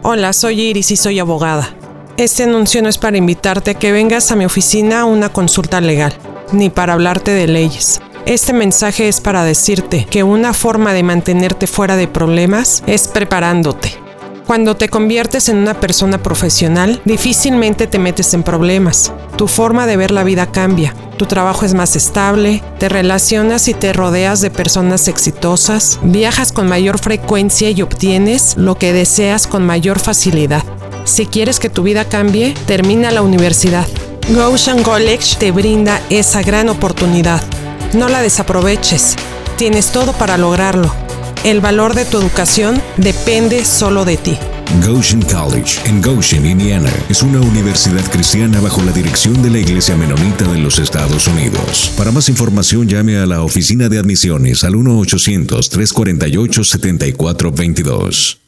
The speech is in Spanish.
Hola, soy Iris y soy abogada. Este anuncio no es para invitarte a que vengas a mi oficina a una consulta legal, ni para hablarte de leyes. Este mensaje es para decirte que una forma de mantenerte fuera de problemas es preparándote. Cuando te conviertes en una persona profesional, difícilmente te metes en problemas. Tu forma de ver la vida cambia. Tu trabajo es más estable, te relacionas y te rodeas de personas exitosas, viajas con mayor frecuencia y obtienes lo que deseas con mayor facilidad. Si quieres que tu vida cambie, termina la universidad. Goshen College te brinda esa gran oportunidad. No la desaproveches. Tienes todo para lograrlo. El valor de tu educación depende solo de ti. Goshen College, en Goshen, Indiana, es una universidad cristiana bajo la dirección de la Iglesia Menonita de los Estados Unidos. Para más información, llame a la oficina de admisiones al 1-800-348-7422.